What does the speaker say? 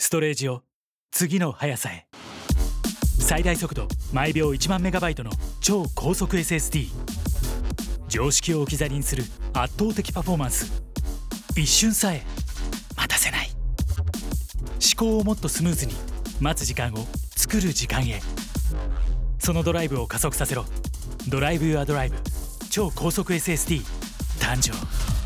ストレージを次の速さへ。最大速度毎秒1万メガバイトの超高速 SSD。 常識を置き去りにする圧倒的パフォーマンス。一瞬さえ待たせない。思考をもっとスムーズに、待つ時間を作る時間へ。そのドライブを加速させろ。ドライブユアドライブ超高速 SSD 誕生。